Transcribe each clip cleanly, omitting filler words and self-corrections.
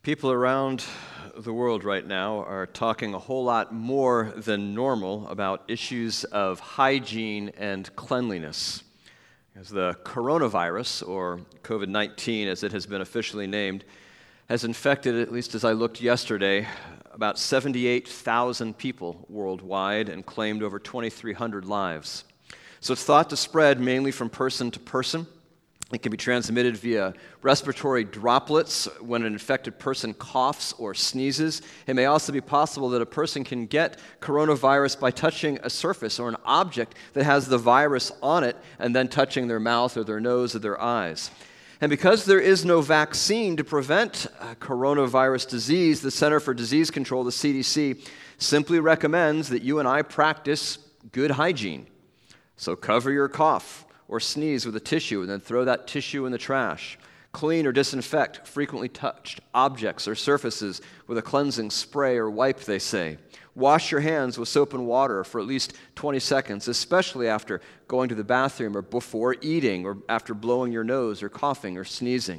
People around the world right now are talking a whole lot more than normal about issues of hygiene and cleanliness. As the coronavirus, or COVID-19 as it has been officially named, has infected, at least as I looked yesterday, about 78,000 people worldwide and claimed over 2,300 lives. So it's thought to spread mainly from person to person. It can be transmitted via respiratory droplets when an infected person coughs or sneezes. It may also be possible that a person can get coronavirus by touching a surface or an object that has the virus on it and then touching their mouth or their nose or their eyes. And because there is no vaccine to prevent coronavirus disease, the Center for Disease Control, the CDC, simply recommends that you and I practice good hygiene. So cover your cough or sneeze with a tissue and then throw that tissue in the trash. Clean or disinfect frequently touched objects or surfaces with a cleansing spray or wipe, they say. Wash your hands with soap and water for at least 20 seconds, especially after going to the bathroom or before eating or after blowing your nose or coughing or sneezing.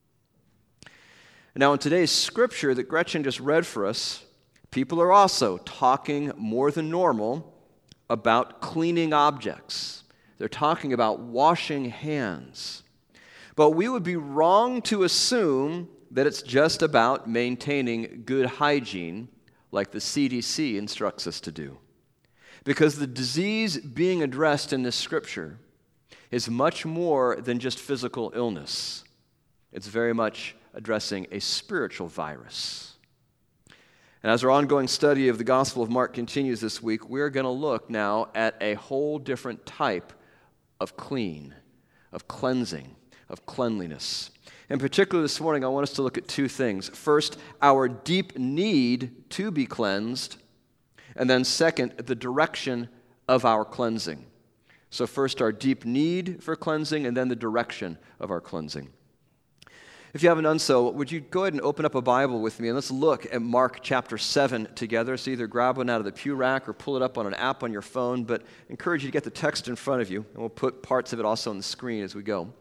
Now, in today's scripture that Gretchen just read for us, people are also talking more than normal about cleaning objects. They're talking about washing hands. But we would be wrong to assume that it's just about maintaining good hygiene like the CDC instructs us to do. Because the disease being addressed in this scripture is much more than just physical illness. It's very much addressing a spiritual virus. And as our ongoing study of the Gospel of Mark continues this week, we're going to look now at a whole different type of clean, of cleansing, of cleanliness. In particular this morning, I want us to look at two things. First, our deep need to be cleansed, and then second, the direction of our cleansing. So first, our deep need for cleansing, and then the direction of our cleansing. If you haven't done so, would you go ahead and open up a Bible with me, and let's look at Mark chapter 7 together. So either grab one out of the pew rack or pull it up on an app on your phone, but I encourage you to get the text in front of you, and we'll put parts of it also on the screen as we go.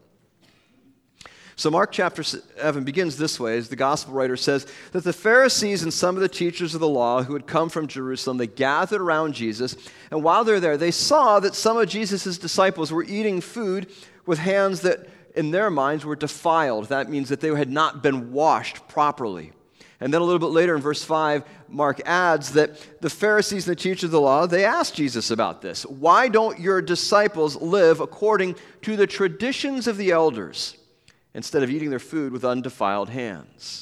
So Mark chapter 7 begins this way, as the gospel writer says, that the Pharisees and some of the teachers of the law who had come from Jerusalem, they gathered around Jesus, and while they're there, they saw that some of Jesus' disciples were eating food with hands that in their minds were defiled. That means that they had not been washed properly. And then a little bit later in verse 5, Mark adds that the Pharisees and the teachers of the law, they asked Jesus about this. Why don't your disciples live according to the traditions of the elders instead of eating their food with undefiled hands?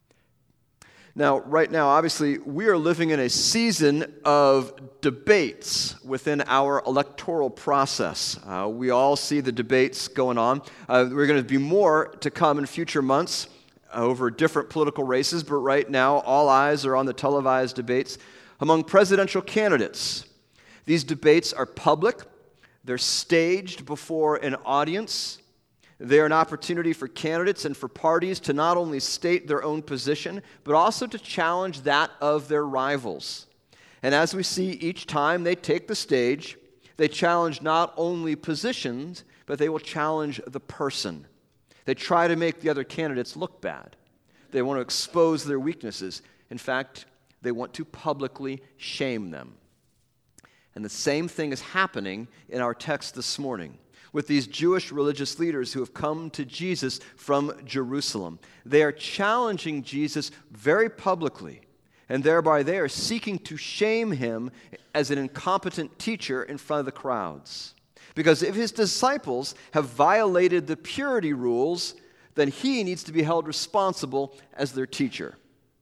Now, right now, obviously, we are living in a season of debates within our electoral process. We all see the debates going on. We're going to be more to come in future months over different political races, but right now, all eyes are on the televised debates among presidential candidates. These debates are public. They're staged before an audience. They're an opportunity for candidates and for parties to not only state their own position, but also to challenge that of their rivals. And as we see each time they take the stage, they challenge not only positions, but they will challenge the person. They try to make the other candidates look bad. They want to expose their weaknesses. In fact, they want to publicly shame them. And the same thing is happening in our text this morning with these Jewish religious leaders who have come to Jesus from Jerusalem. They are challenging Jesus very publicly, and thereby they are seeking to shame him as an incompetent teacher in front of the crowds. Because if his disciples have violated the purity rules, then he needs to be held responsible as their teacher.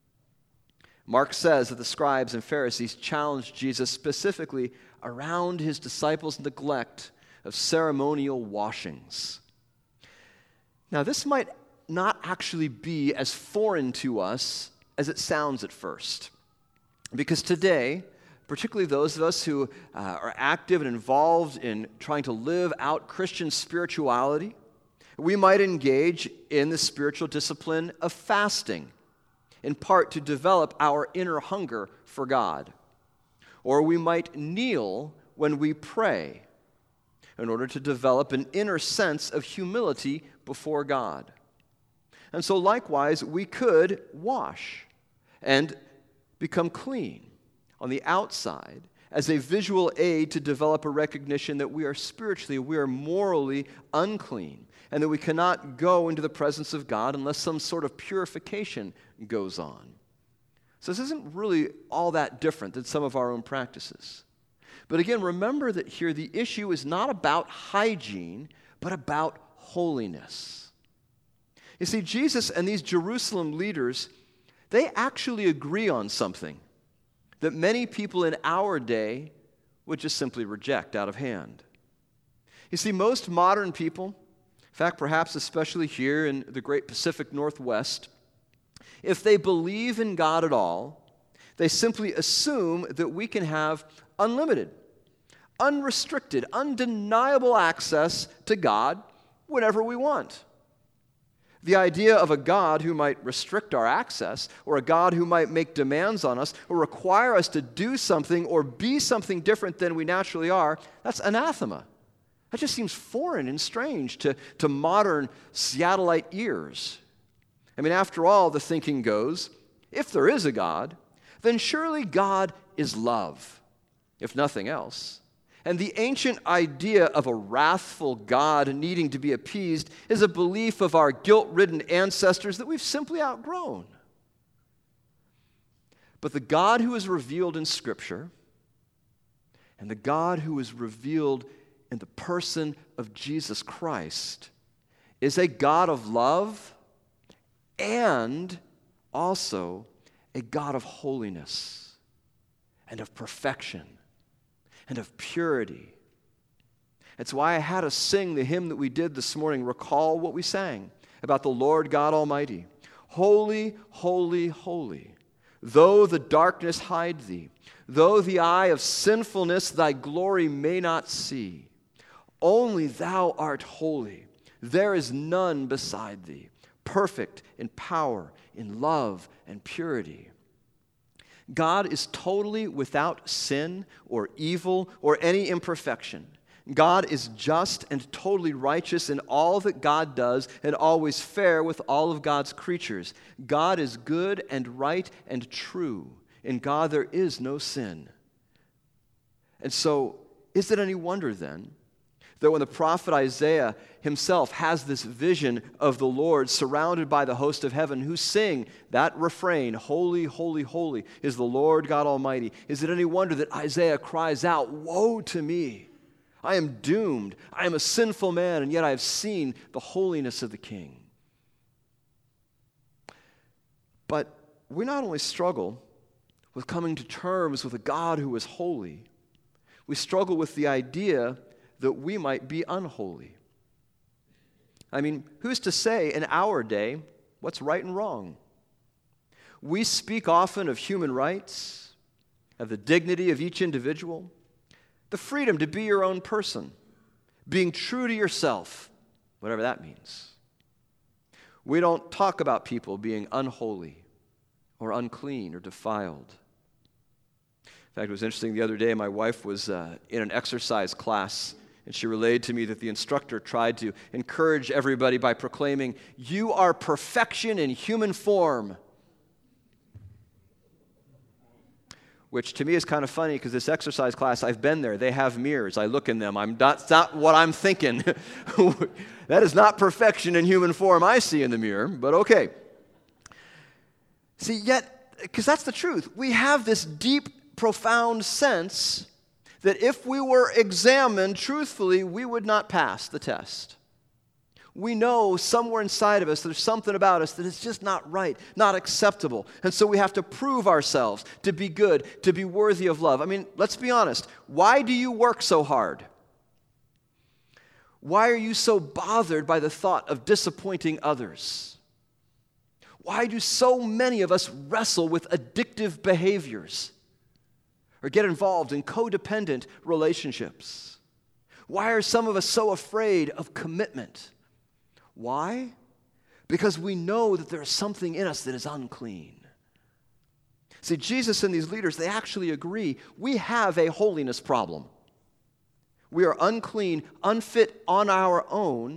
Mark says that the scribes and Pharisees challenged Jesus specifically around his disciples' neglect of ceremonial washings. Now, this might not actually be as foreign to us as it sounds at first. Because today, particularly those of us who are active and involved in trying to live out Christian spirituality, we might engage in the spiritual discipline of fasting, in part to develop our inner hunger for God. Or we might kneel when we pray, in order to develop an inner sense of humility before God. And so likewise, we could wash and become clean on the outside as a visual aid to develop a recognition that we are morally unclean, and that we cannot go into the presence of God unless some sort of purification goes on. So this isn't really all that different than some of our own practices. But again, remember that here the issue is not about hygiene, but about holiness. You see, Jesus and these Jerusalem leaders, they actually agree on something that many people in our day would just simply reject out of hand. You see, most modern people, in fact, perhaps especially here in the great Pacific Northwest, if they believe in God at all, they simply assume that we can have unlimited, unrestricted, undeniable access to God whenever we want. The idea of a God who might restrict our access, or a God who might make demands on us, or require us to do something or be something different than we naturally are, that's anathema. That just seems foreign and strange to modern Seattleite ears. I mean, after all, the thinking goes, if there is a God, then surely God is love, if nothing else. And the ancient idea of a wrathful God needing to be appeased is a belief of our guilt-ridden ancestors that we've simply outgrown. But the God who is revealed in Scripture, and the God who is revealed in the person of Jesus Christ, is a God of love and also a God of holiness and of perfection and of purity. It's why I had us sing the hymn that we did this morning. Recall what we sang about the Lord God Almighty. Holy, holy, holy, though the darkness hide thee, though the eye of sinfulness thy glory may not see, only thou art holy. There is none beside thee, perfect in power, in love, and purity. God is totally without sin or evil or any imperfection. God is just and totally righteous in all that God does and always fair with all of God's creatures. God is good and right and true. In God there is no sin. And so, is it any wonder then that when the prophet Isaiah himself has this vision of the Lord surrounded by the host of heaven who sing that refrain, holy, holy, holy is the Lord God Almighty, is it any wonder that Isaiah cries out, woe to me, I am doomed, I am a sinful man, and yet I have seen the holiness of the King. But we not only struggle with coming to terms with a God who is holy, we struggle with the idea that we might be unholy. I mean, who's to say in our day what's right and wrong? We speak often of human rights, of the dignity of each individual, the freedom to be your own person, being true to yourself, whatever that means. We don't talk about people being unholy or unclean or defiled. In fact, it was interesting the other day, my wife was in an exercise class, and she relayed to me that the instructor tried to encourage everybody by proclaiming, "You are perfection in human form." Which to me is kind of funny because this exercise class, I've been there. They have mirrors. I look in them. That's not what I'm thinking. That is not perfection in human form I see in the mirror, but okay. See, yet, because that's the truth, we have this deep, profound sense that if we were examined truthfully, we would not pass the test. We know somewhere inside of us there's something about us that is just not right, not acceptable. And so we have to prove ourselves to be good, to be worthy of love. I mean, let's be honest. Why do you work so hard? Why are you so bothered by the thought of disappointing others? Why do so many of us wrestle with addictive behaviors or get involved in codependent relationships? Why are some of us so afraid of commitment? Why? Because we know that there is something in us that is unclean. See, Jesus and these leaders, they actually agree. We have a holiness problem. We are unclean, unfit on our own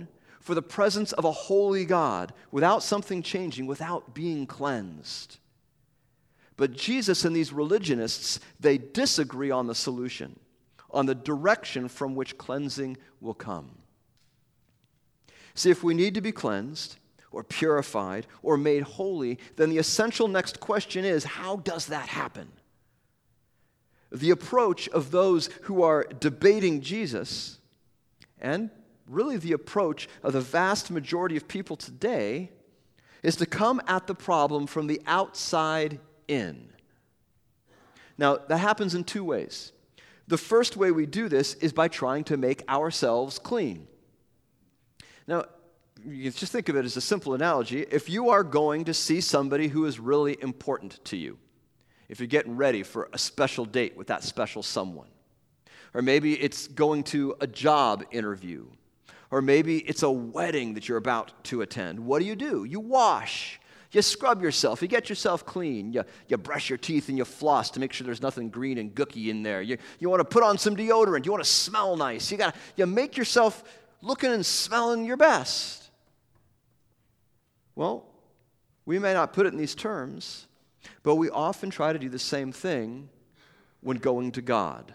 for the presence of a holy God without something changing, without being cleansed. But Jesus and these religionists, they disagree on the solution, on the direction from which cleansing will come. See, if we need to be cleansed or purified or made holy, then the essential next question is, how does that happen? The approach of those who are debating Jesus, and really the approach of the vast majority of people today, is to come at the problem from the outside in. Now, that happens in two ways. The first way we do this is by trying to make ourselves clean. Now, you just think of it as a simple analogy. If you are going to see somebody who is really important to you, if you're getting ready for a special date with that special someone, or maybe it's going to a job interview, or maybe it's a wedding that you're about to attend, what do? You wash. You scrub yourself. You get yourself clean. You brush your teeth and you floss to make sure there's nothing green and gooky in there. You want to put on some deodorant. You want to smell nice. You make yourself looking and smelling your best. Well, we may not put it in these terms, but we often try to do the same thing when going to God.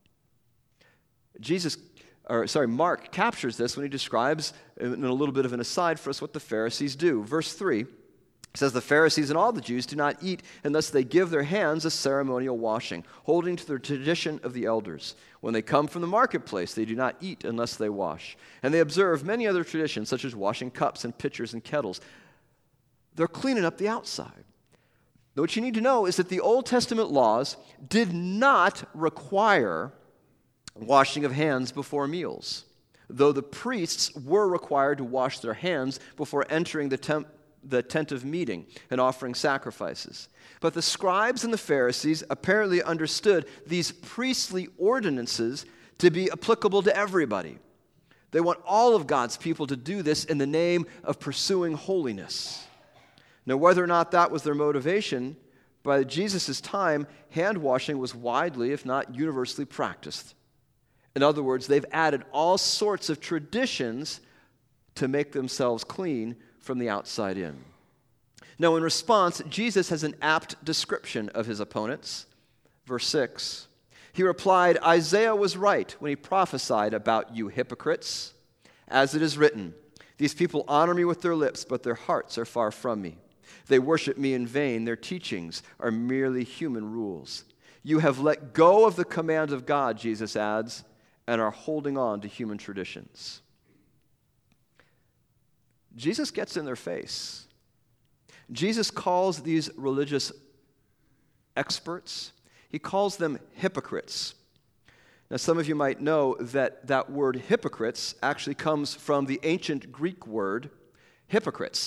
Mark captures this when he describes, in a little bit of an aside for us, what the Pharisees do. Verse 3 says, "The Pharisees and all the Jews do not eat unless they give their hands a ceremonial washing, holding to the tradition of the elders. When they come from the marketplace, they do not eat unless they wash. And they observe many other traditions, such as washing cups and pitchers and kettles." They're cleaning up the outside. Now, what you need to know is that the Old Testament laws did not require washing of hands before meals, though the priests were required to wash their hands before entering the tent of meeting and offering sacrifices. But the scribes and the Pharisees apparently understood these priestly ordinances to be applicable to everybody. They want all of God's people to do this in the name of pursuing holiness. Now, whether or not that was their motivation, by Jesus' time, hand washing was widely, if not universally, practiced. In other words, they've added all sorts of traditions to make themselves clean from the outside in. Now, in response, Jesus has an apt description of his opponents. Verse 6, he replied, "Isaiah was right when he prophesied about you hypocrites. As it is written, 'These people honor me with their lips, but their hearts are far from me. They worship me in vain. Their teachings are merely human rules.' You have let go of the command of God," Jesus adds, "and are holding on to human traditions." Jesus gets in their face. Jesus calls these religious experts, he calls them hypocrites. Now, some of you might know that that word hypocrites actually comes from the ancient Greek word hypocrites.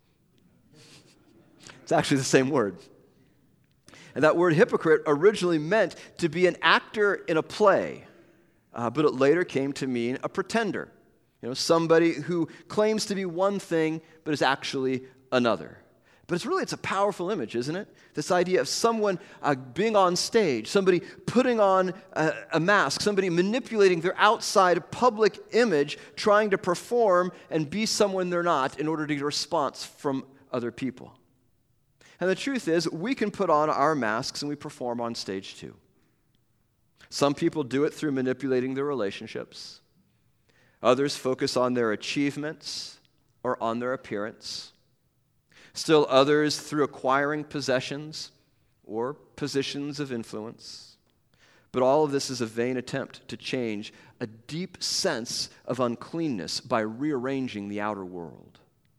It's actually the same word. And that word hypocrite originally meant to be an actor in a play, but it later came to mean a pretender. Somebody who claims to be one thing, but is actually another. But it's a powerful image, isn't it? This idea of someone being on stage, somebody putting on a mask, somebody manipulating their outside public image, trying to perform and be someone they're not in order to get a response from other people. And the truth is, we can put on our masks and we perform on stage too. Some people do it through manipulating their relationships. Others focus on their achievements or on their appearance. Still others through acquiring possessions or positions of influence. But all of this is a vain attempt to change a deep sense of uncleanness by rearranging the outer world.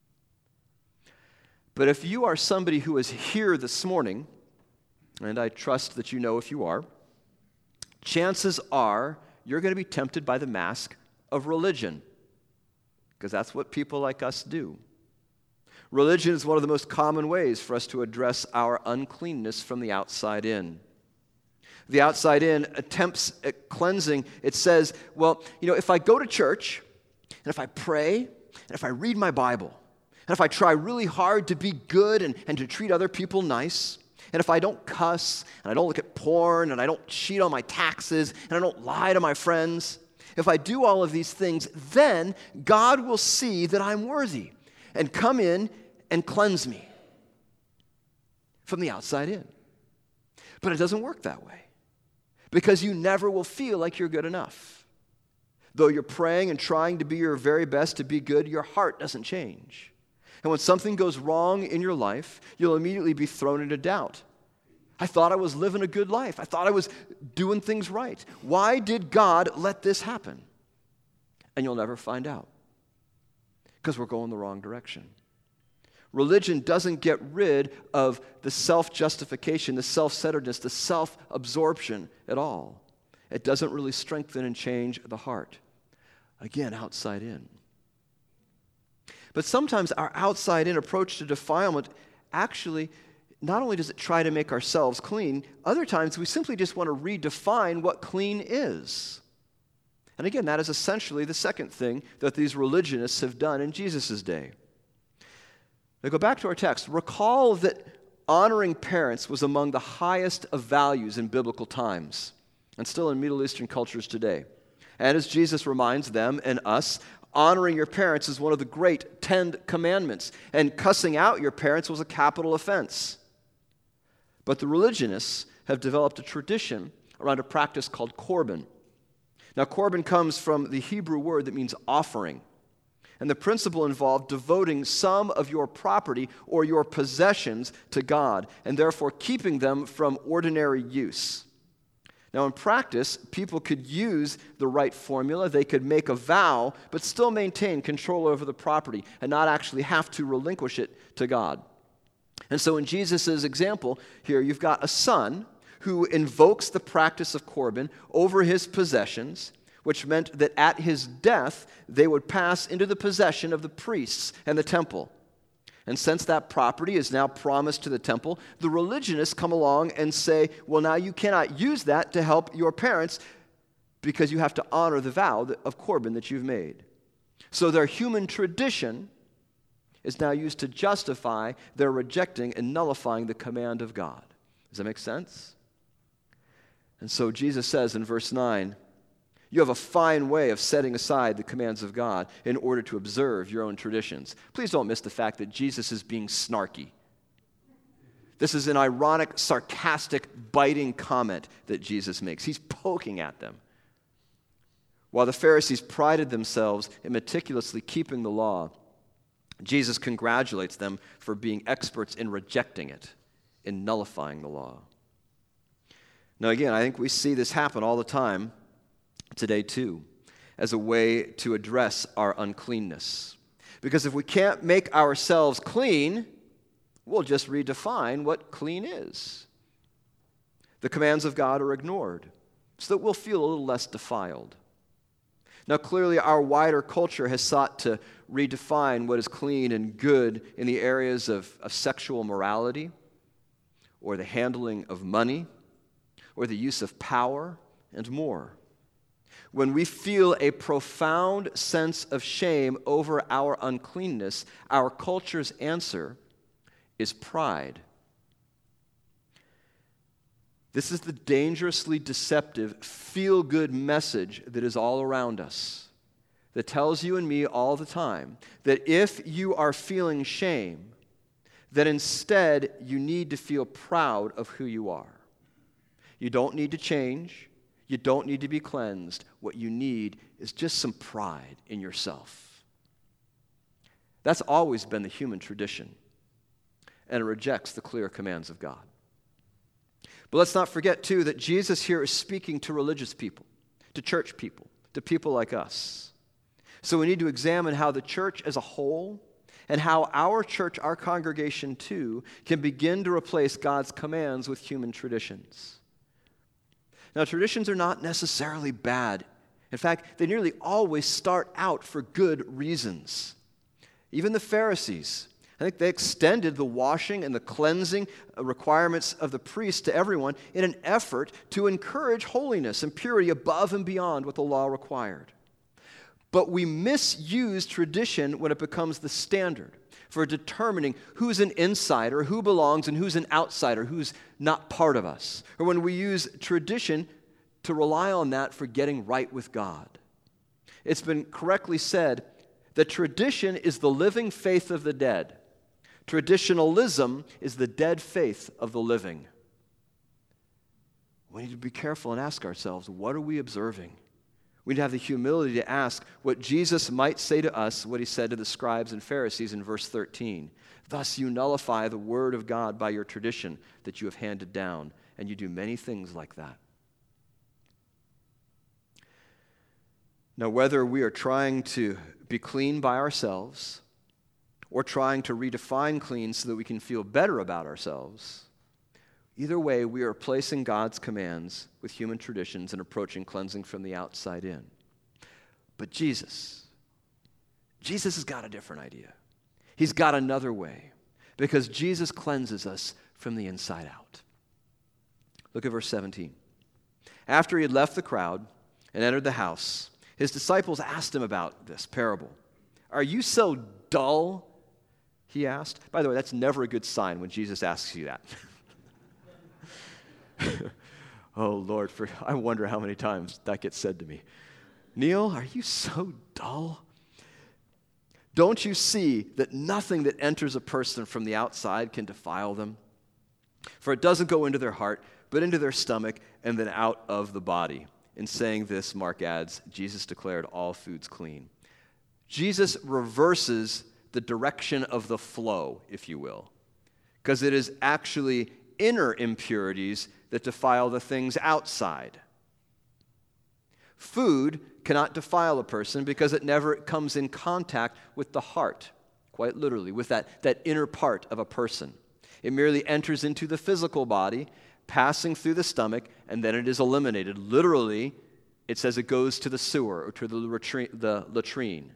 But if you are somebody who is here this morning, and I trust that you know if you are, chances are you're going to be tempted by the mask of religion, because that's what people like us do. Religion is one of the most common ways for us to address our uncleanness from the outside in. The outside in attempts at cleansing. It says, if I go to church, and if I pray, and if I read my Bible, and if I try really hard to be good and to treat other people nice, and if I don't cuss, and I don't look at porn, and I don't cheat on my taxes, and I don't lie to my friends, If I do all of these things, then God will see that I'm worthy and come in and cleanse me from the outside in. But it doesn't work that way because you never will feel like you're good enough. Though you're praying and trying to be your very best to be good, your heart doesn't change. And when something goes wrong in your life, you'll immediately be thrown into doubt. I thought I was living a good life. I thought I was doing things right. Why did God let this happen? And you'll never find out because we're going the wrong direction. Religion doesn't get rid of the self-justification, the self-centeredness, the self-absorption at all. It doesn't really strengthen and change the heart. Again, outside in. But sometimes our outside-in approach to defilement actually, not only does it try to make ourselves clean, other times we simply just want to redefine what clean is. And again, that is essentially the second thing that these religionists have done in Jesus' day. Now go back to our text. Recall that honoring parents was among the highest of values in biblical times and still in Middle Eastern cultures today. And as Jesus reminds them and us, honoring your parents is one of the great 10 commandments, and cussing out your parents was a capital offense. But the religionists have developed a tradition around a practice called korban. Now, korban comes from the Hebrew word that means offering. And the principle involved devoting some of your property or your possessions to God, and therefore keeping them from ordinary use. Now, in practice, people could use the right formula. They could make a vow, but still maintain control over the property and not actually have to relinquish it to God. And so in Jesus' example here, you've got a son who invokes the practice of korban over his possessions, which meant that at his death, they would pass into the possession of the priests and the temple. And since that property is now promised to the temple, the religionists come along and say, well, now you cannot use that to help your parents because you have to honor the vow of korban that you've made. So their human tradition is now used to justify their rejecting and nullifying the command of God. Does that make sense? And so Jesus says in verse 9, you have a fine way of setting aside the commands of God in order to observe your own traditions. Please don't miss the fact that Jesus is being snarky. This is an ironic, sarcastic, biting comment that Jesus makes. He's poking at them. While the Pharisees prided themselves in meticulously keeping the law, Jesus congratulates them for being experts in rejecting it, in nullifying the law. Now again, I think we see this happen all the time today too, as a way to address our uncleanness. Because if we can't make ourselves clean, we'll just redefine what clean is. The commands of God are ignored, so that we'll feel a little less defiled. Now clearly our wider culture has sought to redefine what is clean and good in the areas of sexual morality, or the handling of money, or the use of power, and more. When we feel a profound sense of shame over our uncleanness, our culture's answer is pride. This is the dangerously deceptive, feel-good message that is all around us, that tells you and me all the time that if you are feeling shame, that instead you need to feel proud of who you are. You don't need to change. You don't need to be cleansed. What you need is just some pride in yourself. That's always been the human tradition, and it rejects the clear commands of God. But let's not forget, too, that Jesus here is speaking to religious people, to church people, to people like us. So we need to examine how the church as a whole and how our church, our congregation, too, can begin to replace God's commands with human traditions. Now, traditions are not necessarily bad. In fact, they nearly always start out for good reasons. Even the Pharisees, I think they extended the washing and the cleansing requirements of the priest to everyone in an effort to encourage holiness and purity above and beyond what the law required. But we misuse tradition when it becomes the standard for determining who's an insider, who belongs, and who's an outsider, who's not part of us. Or when we use tradition to rely on that for getting right with God. It's been correctly said that tradition is the living faith of the dead. Traditionalism is the dead faith of the living. We need to be careful and ask ourselves, what are we observing? We need to have the humility to ask what Jesus might say to us, what he said to the scribes and Pharisees in verse 13. Thus you nullify the word of God by your tradition that you have handed down, and you do many things like that. Now, whether we are trying to be clean by ourselves or trying to redefine clean so that we can feel better about ourselves, either way, we are replacing God's commands with human traditions and approaching cleansing from the outside in. But Jesus has got a different idea. He's got another way, because Jesus cleanses us from the inside out. Look at verse 17. After he had left the crowd and entered the house, his disciples asked him about this parable. Are you so dull? He asked. By the way, that's never a good sign when Jesus asks you that. Oh, Lord, I wonder how many times that gets said to me. Neil, are you so dull? Don't you see that nothing that enters a person from the outside can defile them? For it doesn't go into their heart, but into their stomach and then out of the body. In saying this, Mark adds, Jesus declared all foods clean. Jesus reverses the direction of the flow, if you will, because it is actually inner impurities that defile the things outside. Food cannot defile a person because it never comes in contact with the heart, quite literally, with that inner part of a person. It merely enters into the physical body, passing through the stomach, and then it is eliminated. Literally, it says it goes to the sewer or to the latrine.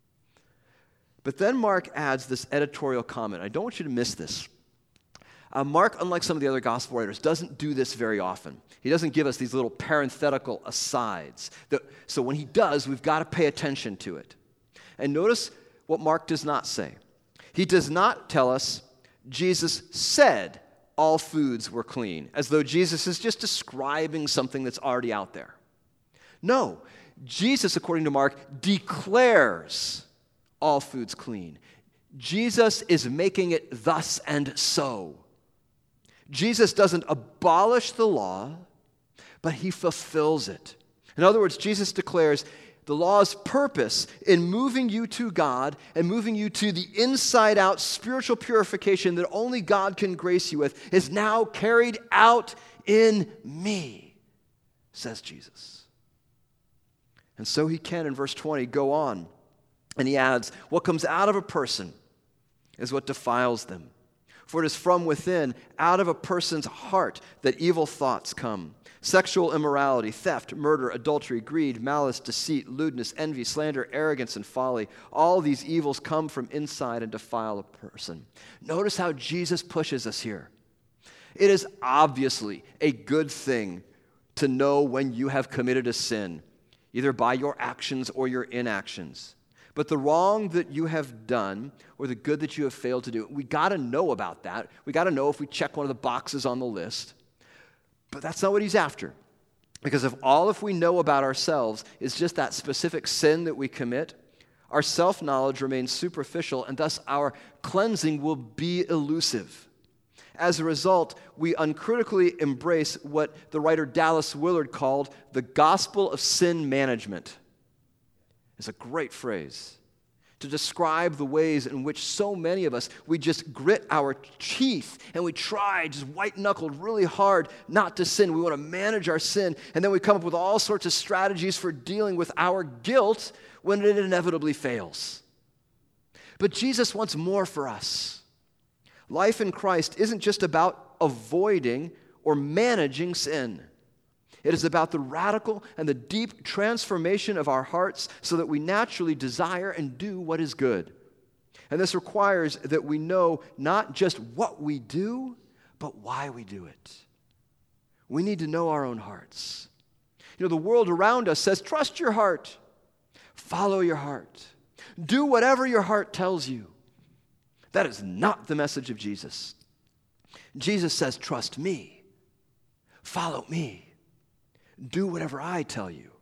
But then Mark adds this editorial comment. I don't want you to miss this. Mark, unlike some of the other gospel writers, doesn't do this very often. He doesn't give us these little parenthetical asides. So when he does, we've got to pay attention to it. And notice what Mark does not say. He does not tell us Jesus said all foods were clean, as though Jesus is just describing something that's already out there. No, Jesus, according to Mark, declares all foods clean. Jesus is making it thus and so. Jesus doesn't abolish the law, but he fulfills it. In other words, Jesus declares the law's purpose in moving you to God and moving you to the inside-out spiritual purification that only God can grace you with is now carried out in me, says Jesus. And so he can, in verse 20, go on, and he adds, what comes out of a person is what defiles them. For it is from within, out of a person's heart, that evil thoughts come. Sexual immorality, theft, murder, adultery, greed, malice, deceit, lewdness, envy, slander, arrogance, and folly. All these evils come from inside and defile a person. Notice how Jesus pushes us here. It is obviously a good thing to know when you have committed a sin, either by your actions or your inactions. But the wrong that you have done or the good that you have failed to do, we got to know about that. We got to know if we check one of the boxes on the list. But that's not what he's after. Because if we know about ourselves is just that specific sin that we commit, our self-knowledge remains superficial, and thus our cleansing will be elusive. As a result, we uncritically embrace what the writer Dallas Willard called the gospel of sin management. It's a great phrase to describe the ways in which so many of us, we just grit our teeth and we try just white-knuckled really hard not to sin. We want to manage our sin, and then we come up with all sorts of strategies for dealing with our guilt when it inevitably fails. But Jesus wants more for us. Life in Christ isn't just about avoiding or managing sin. It is about the radical and the deep transformation of our hearts so that we naturally desire and do what is good. And this requires that we know not just what we do, but why we do it. We need to know our own hearts. You know, the world around us says, trust your heart, follow your heart, do whatever your heart tells you. That is not the message of Jesus. Jesus says, trust me, follow me. Do whatever I tell you.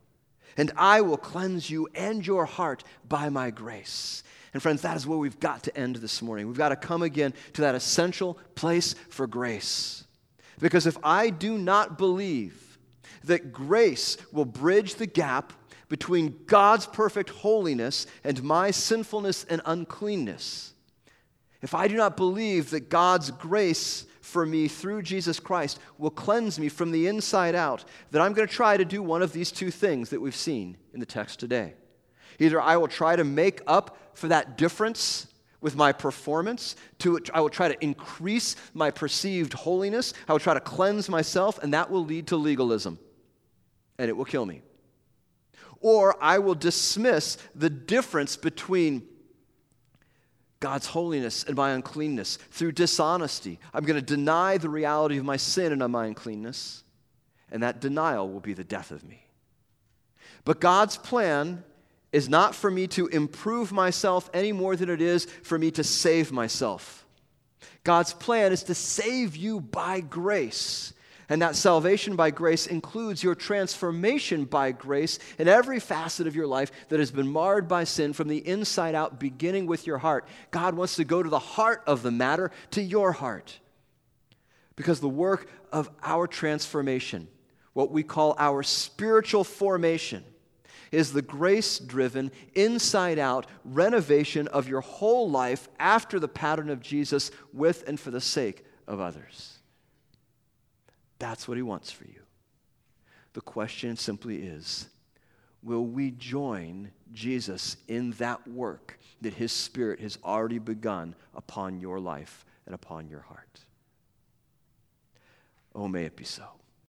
and I will cleanse you and your heart by my grace. And friends, that is where we've got to end this morning. We've got to come again to that essential place for grace. Because if I do not believe that grace will bridge the gap between God's perfect holiness and my sinfulness and uncleanness, if I do not believe that God's grace for me through Jesus Christ will cleanse me from the inside out, then I'm going to try to do one of these two things that we've seen in the text today. Either I will try to make up for that difference with my performance, I will try to increase my perceived holiness, I will try to cleanse myself, and that will lead to legalism, and it will kill me. Or I will dismiss the difference between God's holiness and my uncleanness through dishonesty. I'm going to deny the reality of my sin and of my uncleanness, and that denial will be the death of me. But God's plan is not for me to improve myself any more than it is for me to save myself. God's plan is to save you by grace. And that salvation by grace includes your transformation by grace in every facet of your life that has been marred by sin from the inside out, beginning with your heart. God wants to go to the heart of the matter, to your heart. Because the work of our transformation, what we call our spiritual formation, is the grace-driven, inside-out renovation of your whole life after the pattern of Jesus with and for the sake of others. That's what he wants for you. The question simply is, will we join Jesus in that work that his Spirit has already begun upon your life and upon your heart? Oh, may it be so.